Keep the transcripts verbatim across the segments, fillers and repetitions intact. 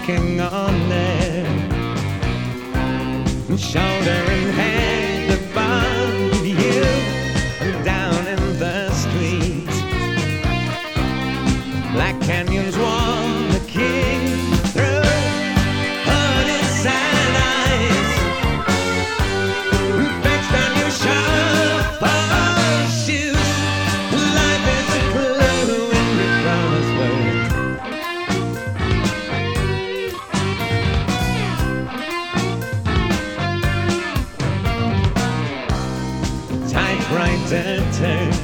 walking on there, shoulder in hand above you, down in the street. Black canyons warm the king through hooded sad eyes, fixed on your shuffle shoes. Life is a clue in your crossword. Typewriter Turk,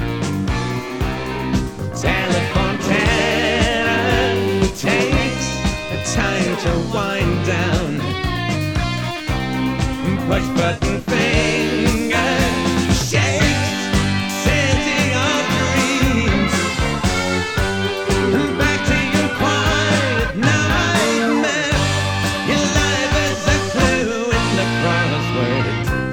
telephone terror takes time to wind down. Push button finger shakes, setting our dreams back to your quiet nightmare. Your life is a clue in the crossword.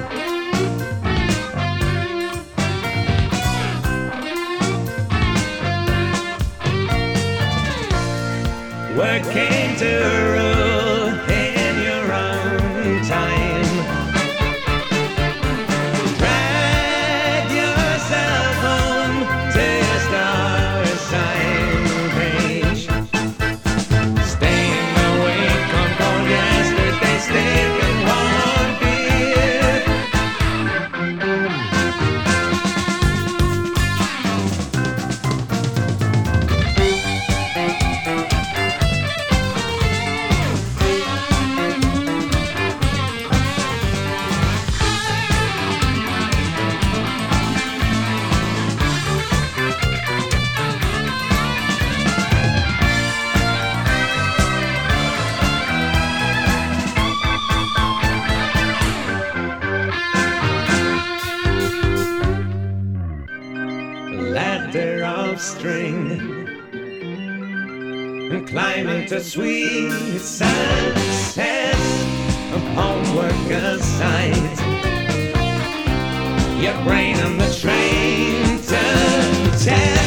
Working to rule in your own time. Drag yourself home to your star-sign page. Staying awake on cold yesterday, sticking one beer. Ladder of string, and climbing to sweet success of homework aside. Your brain on the train to tell.